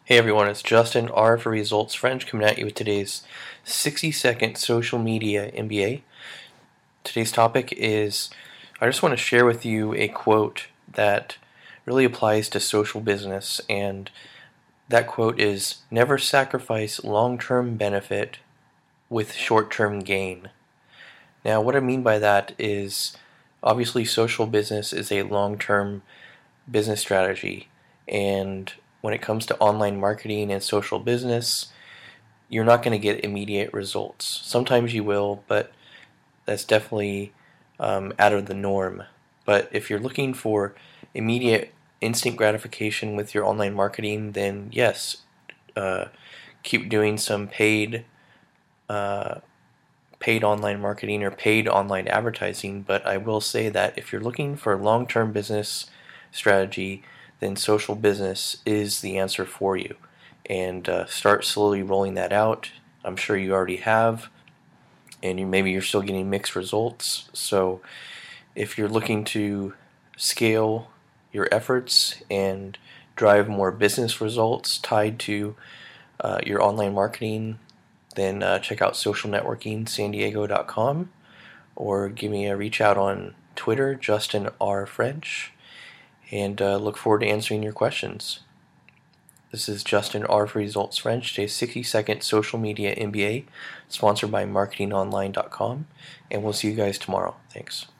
Hey everyone, it's Justin R for Results French coming at you with today's 60-second social media MBA. Today's topic is, I just want to share with you a quote that really applies to social business, and that quote is, never sacrifice long-term benefit with short-term gain. Now what I mean by that is, obviously social business is a long-term business strategy, and when it comes to online marketing and social business, you're not going to get immediate results. Sometimes you will, but that's definitely out of the norm. But if you're looking for immediate, instant gratification with your online marketing, then yes, keep doing some paid online marketing or paid online advertising. But I will say that if you're looking for a long-term business strategy, then social business is the answer for you. And start slowly rolling that out. I'm sure you already have, and maybe you're still getting mixed results. So if you're looking to scale your efforts and drive more business results tied to your online marketing, then check out socialnetworkingsandiego.com, or give me a reach out on Twitter, Justin R. French, and look forward to answering your questions. This is Justin R. for Results French, today's 60-second social media MBA, sponsored by marketingonline.com, and we'll see you guys tomorrow. Thanks.